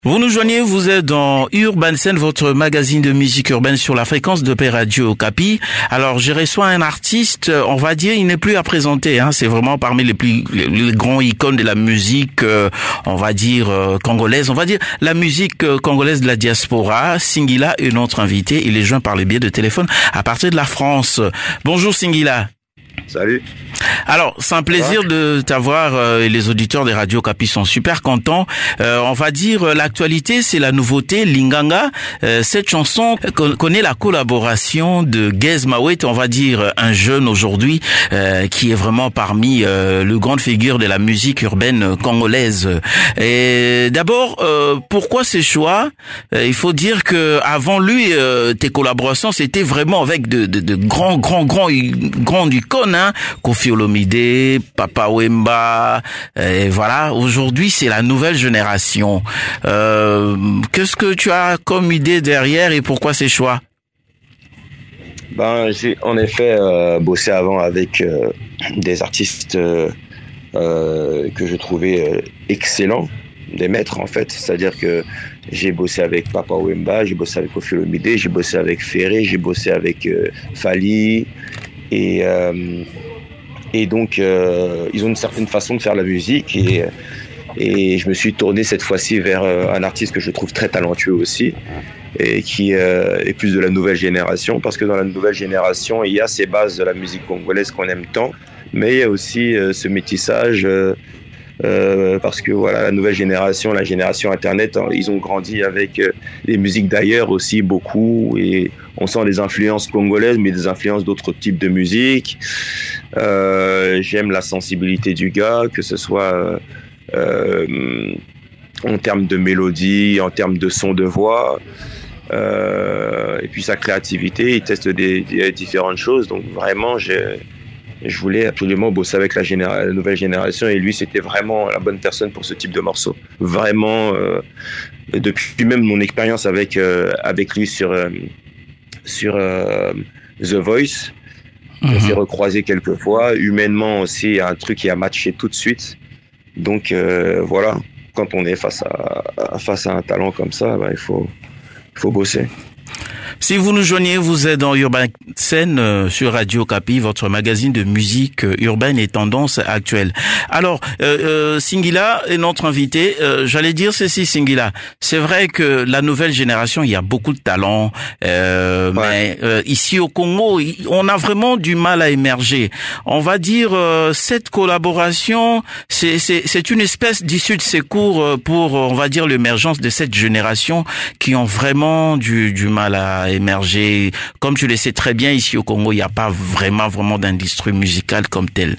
Vous nous joignez, vous êtes dans Urban Scene, votre magazine de musique urbaine sur la fréquence de Radio Okapi. Alors, j'ai reçu un artiste, on va dire, il n'est plus à présenter, c'est vraiment parmi les grands icônes de la musique, on va dire, congolaise, on va dire, la musique congolaise de la diaspora. Singila est notre invité, il est joint par le biais de téléphone à partir de la France. Bonjour Singila. Salut. Alors, c'est un plaisir de t'avoir et les auditeurs des radios Okapi sont super contents. On va dire l'actualité, c'est la nouveauté Linganga. Cette chanson connaît la collaboration de Gaz Mawete, on va dire un jeune aujourd'hui qui est vraiment parmi les grandes figures de la musique urbaine congolaise. Et d'abord, pourquoi ces choix? Il faut dire que avant lui, tes collaborations c'était vraiment avec de grands icônes, Koffi Olomide, Papa Wemba, et voilà. Aujourd'hui, c'est la nouvelle génération. Qu'est-ce que tu as comme idée derrière et pourquoi ces choix? J'ai en effet bossé avant avec des artistes que je trouvais excellents, des maîtres en fait. C'est-à-dire que j'ai bossé avec Papa Wemba, j'ai bossé avec Koffi Olomide, j'ai bossé avec Ferré, j'ai bossé avec Fally. Et donc, ils ont une certaine façon de faire la musique et je me suis tourné cette fois-ci vers un artiste que je trouve très talentueux aussi et qui est plus de la nouvelle génération, parce que dans la nouvelle génération, il y a ces bases de la musique congolaise qu'on aime tant, mais il y a aussi ce métissage parce que voilà, la nouvelle génération, la génération Internet, ils ont grandi avec les musiques d'ailleurs aussi beaucoup, et on sent des influences congolaises, mais des influences d'autres types de musique. J'aime la sensibilité du gars, que ce soit en termes de mélodie, en termes de son de voix, et puis sa créativité. Il teste des différentes choses, donc vraiment je voulais absolument bosser avec la nouvelle génération, et lui c'était vraiment la bonne personne pour ce type de morceau. Vraiment, depuis même mon expérience avec lui sur The Voice, on s'est recroisé quelques fois. Humainement aussi, il y a un truc qui a matché tout de suite. Donc voilà, quand on est face à un talent comme ça, il faut bosser. Si vous nous joignez, vous êtes dans Urban Scene sur Radio Okapi, votre magazine de musique urbaine et tendance actuelle. Alors, Singila est notre invité. J'allais dire ceci, Singila. C'est vrai que la nouvelle génération, il y a beaucoup de talent, mais ici au Congo, on a vraiment du mal à émerger. On va dire cette collaboration, c'est une espèce d'issue de secours pour, on va dire, l'émergence de cette génération qui ont vraiment du mal à émerger. Comme tu le sais très bien, ici au Congo, il n'y a pas vraiment d'industrie musicale comme telle.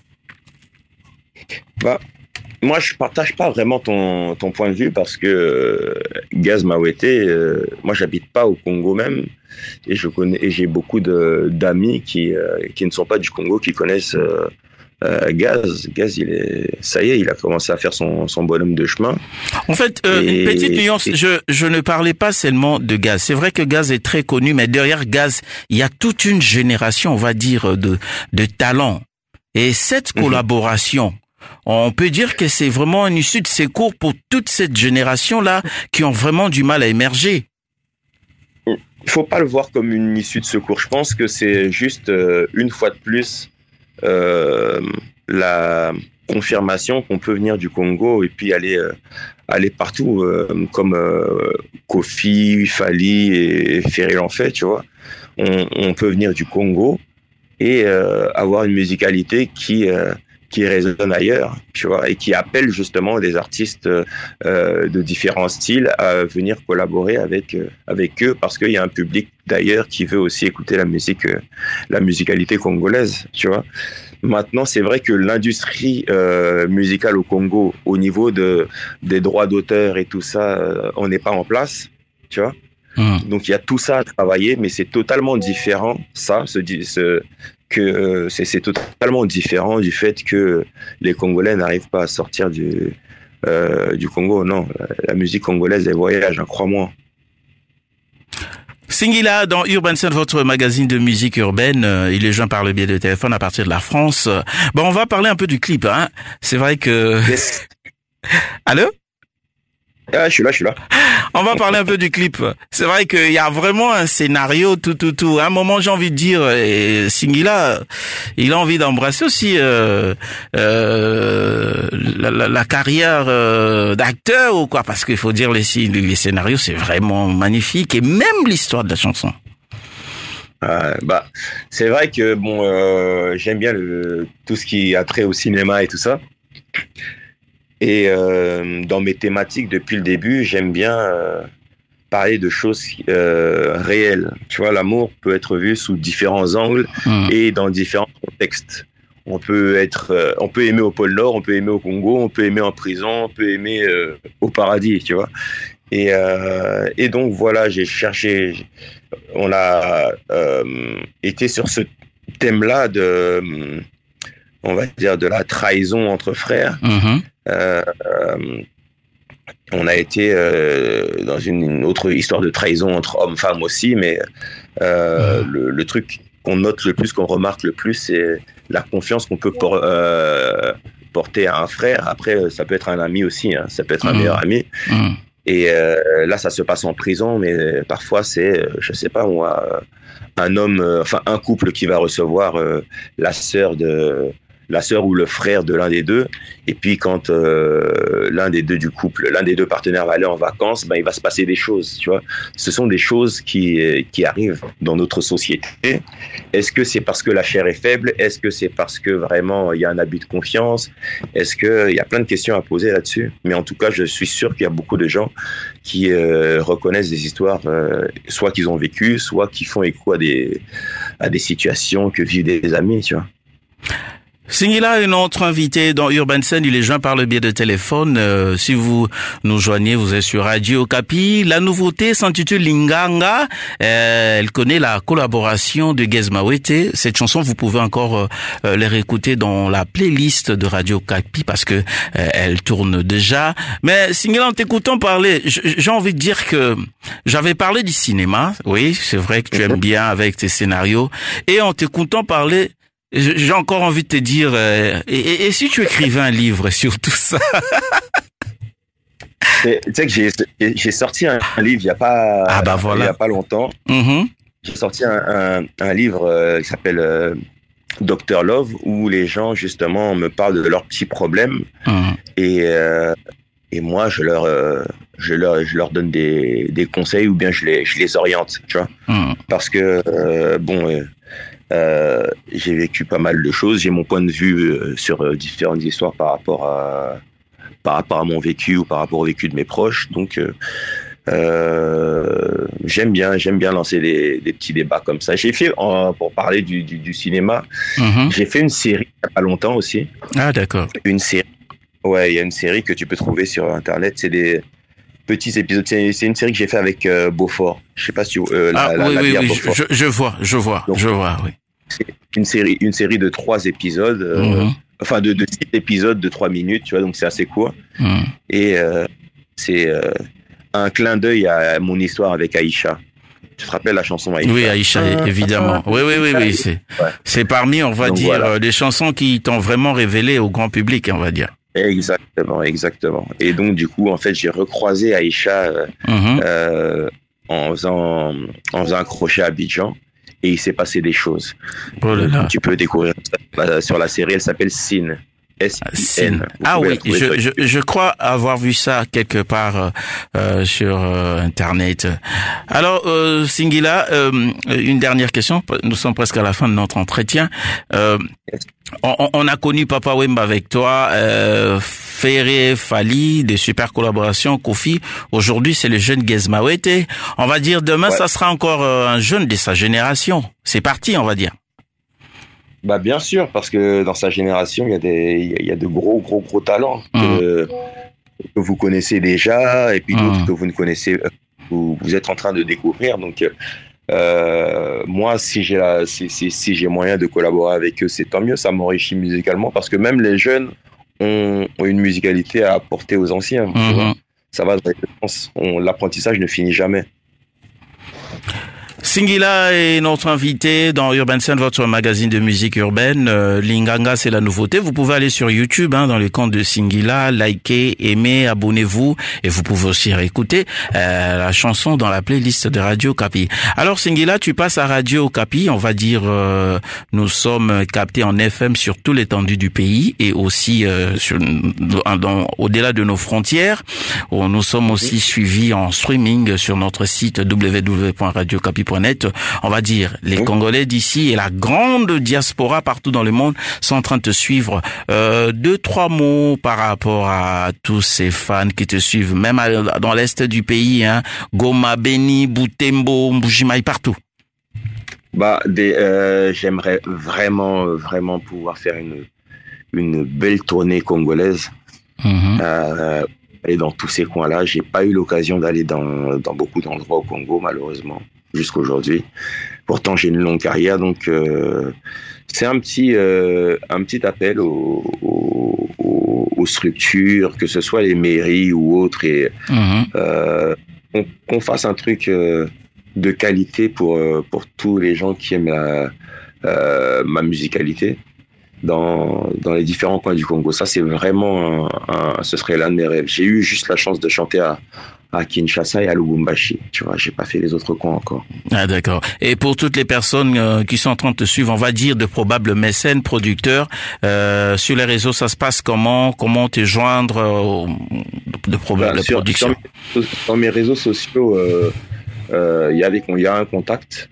Moi, je partage pas vraiment ton point de vue, parce que Gaz Mawete, moi, j'habite pas au Congo même, et j'ai beaucoup d'amis qui ne sont pas du Congo, qui connaissent Gaz, il a commencé à faire son bonhomme de chemin. En fait, une petite nuance, je ne parlais pas seulement de Gaz. C'est vrai que Gaz est très connu, mais derrière Gaz, il y a toute une génération, on va dire, de talents. Et cette collaboration, on peut dire que c'est vraiment une issue de secours pour toute cette génération-là qui ont vraiment du mal à émerger. Il faut pas le voir comme une issue de secours. Je pense que c'est juste, une fois de plus, la confirmation qu'on peut venir du Congo et puis aller partout, comme Koffi, Fally et Ferré l'ont fait, tu vois. On peut venir du Congo et avoir une musicalité qui résonne ailleurs, tu vois, et qui appelle justement des artistes de différents styles à venir collaborer avec eux, parce qu'il y a un public d'ailleurs qui veut aussi écouter la musicalité congolaise, tu vois. Maintenant, c'est vrai que l'industrie musicale au Congo, au niveau des droits d'auteur et tout ça, on n'est pas en place, tu vois. Donc il y a tout ça à travailler, mais c'est totalement différent, c'est totalement différent du fait que les Congolais n'arrivent pas à sortir du Congo. Non, la musique congolaise, elle voyage, crois-moi. Singila dans Urban Scene, votre magazine de musique urbaine. Il est joint par le biais de téléphone à partir de la France. Bon, on va parler un peu du clip, C'est vrai que... Yes. Allô? Ah, je suis là. On va parler un peu du clip. C'est vrai qu'il y a vraiment un scénario, tout. À un moment, j'ai envie de dire, Singila, il a envie d'embrasser aussi la carrière d'acteur ou quoi, parce qu'il faut dire les scénarios, c'est vraiment magnifique, et même l'histoire de la chanson. C'est vrai que j'aime bien tout ce qui a trait au cinéma et tout ça. Et dans mes thématiques depuis le début, j'aime bien parler de choses réelles. Tu vois, l'amour peut être vu sous différents angles et dans différents contextes. On peut aimer au pôle Nord, on peut aimer au Congo, on peut aimer en prison, on peut aimer au paradis, tu vois. Et donc voilà, on a été sur ce thème-là on va dire de la trahison entre frères. On a été dans une autre histoire de trahison entre hommes-femmes aussi, mais le truc qu'on note le plus, qu'on remarque le plus, c'est la confiance qu'on peut porter à un frère. Après, ça peut être un ami aussi, hein, ça peut être un meilleur ami. Et là, ça se passe en prison, mais parfois c'est, je sais pas moi, un couple qui va recevoir la sœur ou le frère de l'un des deux, et puis quand l'un des deux partenaires va aller en vacances, il va se passer des choses, tu vois. Ce sont des choses qui arrivent dans notre société. Est-ce que c'est parce que la chair est faible? Est-ce que c'est parce que vraiment il y a un abus de confiance? Est-ce que il y a plein de questions à poser là-dessus? Mais en tout cas, je suis sûr qu'il y a beaucoup de gens qui reconnaissent des histoires, soit qu'ils ont vécues, soit qui font écho à des situations que vivent des amis, tu vois. Singila est notre invité dans Urban Scène. Il est joint par le biais de téléphone. Si vous nous joignez, vous êtes sur Radio Okapi. La nouveauté s'intitule Linganga. Elle connaît la collaboration de Gez Mawete. Cette chanson, vous pouvez encore les réécouter dans la playlist de Radio Okapi parce que elle tourne déjà. Mais Singila, en t'écoutant parler, j'ai envie de dire que j'avais parlé du cinéma. Oui, c'est vrai que tu aimes bien avec tes scénarios. Et en t'écoutant parler, j'ai encore envie de te dire, et si tu écrivais un livre sur tout ça? Tu sais que j'ai sorti un livre il y a pas longtemps. J'ai sorti un livre qui s'appelle Dr Love, où les gens justement me parlent de leurs petits problèmes et moi je leur donne des conseils, ou bien je les oriente, tu vois, parce que j'ai vécu pas mal de choses, j'ai mon point de vue sur différentes histoires par rapport à mon vécu ou par rapport au vécu de mes proches. Donc j'aime bien lancer des petits débats comme ça. J'ai fait, pour parler du cinéma, j'ai fait une série il n'y a pas longtemps aussi. Ah d'accord. Une série. Ouais, il y a une série que tu peux trouver sur internet, c'est des petits épisodes. C'est une série que j'ai fait avec Beaufort. Je sais pas si oui, je vois, oui. C'est une série de 3 épisodes, de 6 épisodes de 3 minutes, tu vois, donc c'est assez court. Et c'est un clin d'œil à mon histoire avec Aïcha. Tu te rappelles la chanson Aïcha? Oui, Aïcha, évidemment. Oui. C'est parmi, on va donc, dire, voilà, les chansons qui t'ont vraiment révélé au grand public, on va dire. Exactement. Et donc, du coup, en fait, j'ai recroisé Aïcha en faisant un crochet à Abidjan. Et il s'est passé des choses. Oh là là. Tu peux découvrir ça sur la série, elle s'appelle Sin. S-I-N. Ah oui, je crois avoir vu ça quelque part sur Internet. Alors, Singila, une dernière question. Nous sommes presque à la fin de notre entretien. On a connu Papa Wemba avec toi, Ferré, Fali, des super collaborations, Kofi. Aujourd'hui, c'est le jeune Gez Mawete. On va dire demain, ça sera encore un jeune de sa génération. C'est parti, on va dire. Bah bien sûr, parce que dans sa génération, il y a de gros talents que vous connaissez déjà, et puis d'autres que vous ne connaissez, vous êtes en train de découvrir. Donc moi, si j'ai moyen de collaborer avec eux, c'est tant mieux. Ça m'enrichit musicalement, parce que même les jeunes ont une musicalité à apporter aux anciens. Ça va dans les deux sens. L'apprentissage ne finit jamais. Singila est notre invité dans Urban Scene, votre magazine de musique urbaine. Linganga, c'est la nouveauté. Vous pouvez aller sur YouTube, dans les comptes de Singila, liker, aimer, abonnez-vous, et vous pouvez aussi réécouter la chanson dans la playlist de Radio Kapi. Alors Singila, tu passes à Radio Kapi, on va dire, nous sommes captés en FM sur toute l'étendue du pays et aussi au-delà de nos frontières. Nous sommes aussi suivis en streaming sur notre site www.radiocapi.net. On va dire, les Congolais d'ici et la grande diaspora partout dans le monde sont en train de te suivre. 2-3 mots par rapport à tous ces fans qui te suivent, même dans l'est du pays, Goma, Beni, Butembo, Mbujimaï, partout. J'aimerais vraiment pouvoir faire une belle tournée congolaise. Et dans tous ces coins-là, j'ai pas eu l'occasion d'aller dans beaucoup d'endroits au Congo, malheureusement, jusqu'aujourd'hui. Pourtant, j'ai une longue carrière, donc c'est un petit appel aux structures, que ce soit les mairies ou autres, et qu'on fasse un truc de qualité pour tous les gens qui aiment ma musicalité dans les différents coins du Congo. Ça, c'est vraiment ce serait l'un de mes rêves. J'ai eu juste la chance de chanter à Kinshasa et à Lubumbashi. Tu vois, j'ai pas fait les autres coins encore. Ah, d'accord. Et pour toutes les personnes qui sont en train de te suivre, on va dire de probables mécènes, producteurs, sur les réseaux, ça se passe comment te joindre de probables productions? Sur mes réseaux sociaux, il y a un contact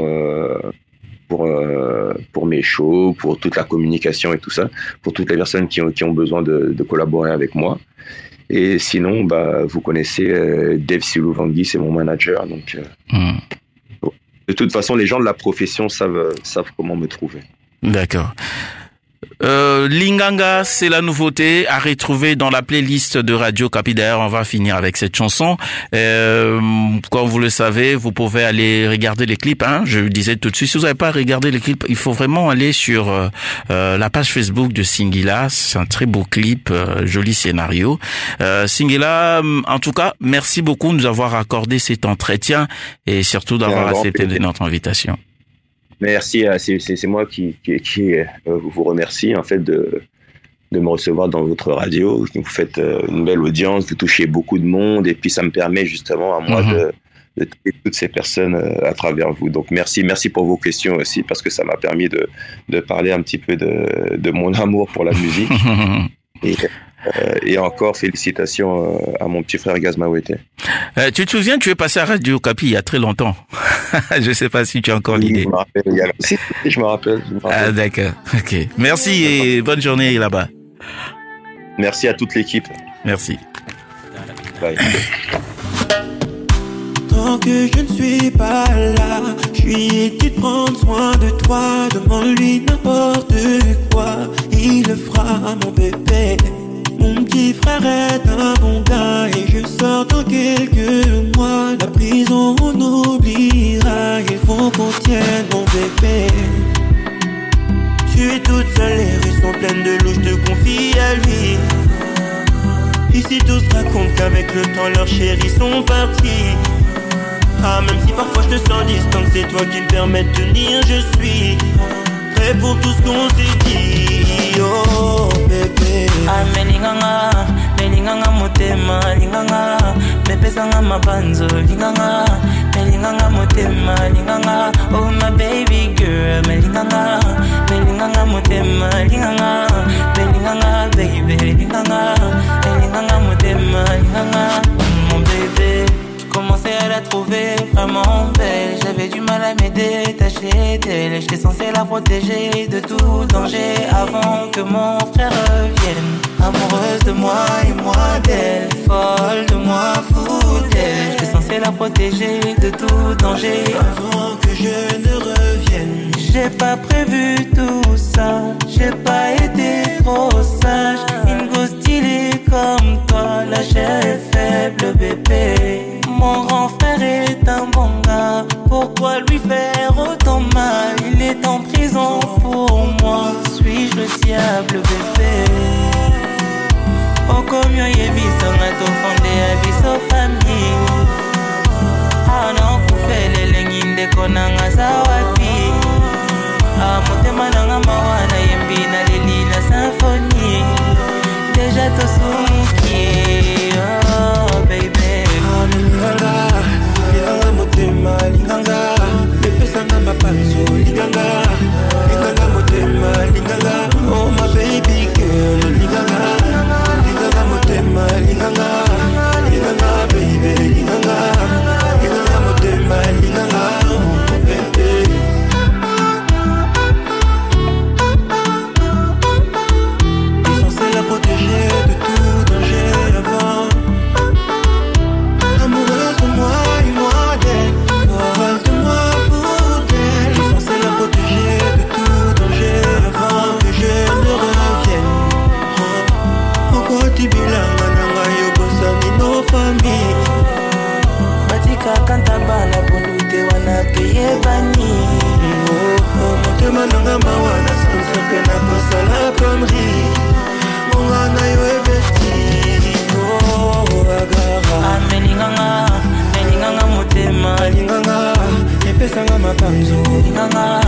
pour mes shows, pour toute la communication et tout ça, pour toutes les personnes qui ont besoin de collaborer avec moi. Et sinon, vous connaissez Dave Siluvangui, c'est mon manager. Donc, de toute façon, les gens de la profession savent comment me trouver. D'accord. Linganga, c'est la nouveauté à retrouver dans la playlist de Radio Kapi. D'ailleurs, on va finir avec cette chanson. Comme vous le savez, vous pouvez aller regarder les clips. Je le disais tout de suite, si vous n'avez pas regardé les clips, il faut vraiment aller sur la page Facebook de Singila. C'est un très beau clip, joli scénario. Singila, en tout cas, merci beaucoup de nous avoir accordé cet entretien et surtout d'avoir accepté notre invitation. Merci, c'est moi qui vous remercie en fait de me recevoir dans votre radio. Vous faites une belle audience, vous touchez beaucoup de monde et puis ça me permet justement à moi de toucher toutes ces personnes à travers vous. Donc merci pour vos questions aussi parce que ça m'a permis de parler un petit peu de mon amour pour la musique. Et encore félicitations à mon petit frère Gaz Mawete. Tu te souviens, tu es passé à Radio Kapi il y a très longtemps. Je sais pas si tu as encore l'idée. Je me rappelle. Ah d'accord, ok. Merci et bonne journée là-bas. Merci à toute l'équipe. Merci. Bye. Tant que je ne suis pas là, je lui ai dit de prendre soin de toi. Demande-lui n'importe quoi, il le fera, mon bébé. Mon petit frère est un bon gars et je sors dans quelques mois. La prison on oubliera, il faut qu'on tienne mon bébé. Tu es toute seule, les rues sont pleines de loups, je te confie à lui. Ici tous racontent qu'avec le temps leurs chéris sont partis. Même si parfois je te sens distant, c'est toi qui me permets de tenir, je suis prêt pour tout ce qu'on s'est dit. Oh bébé. Melinganga motema, linganga mepesanga mabanzo, linganga melinganga motema, linganga oh my baby girl, melinganga motema, linganga baby, linganga motema, linganga mon bébé. Commençais à la trouver vraiment belle. J'avais du mal à me détacher d'elle. J'étais censé la protéger de tout danger avant que mon frère revienne. Amoureuse de moi et moi d'elle, folle de moi, fou d'elle. J'étais censé la protéger de tout danger avant que je ne revienne. J'ai pas prévu tout ça, j'ai pas été trop sage. Une go stylée comme toi, la chair est faible bébé. Mon grand frère est un bon gars, pourquoi lui faire autant mal? Il est en prison pour moi, suis-je le diable bébé? Oh comme yo yebiso nga tofande abiso famille. Ah non, koufele lengi ndeko na yebani motema nanga mawa na sanso pe na kosala connerie ongana yo ebeti agara melinganga motema linganga epesanga mapanzo linganga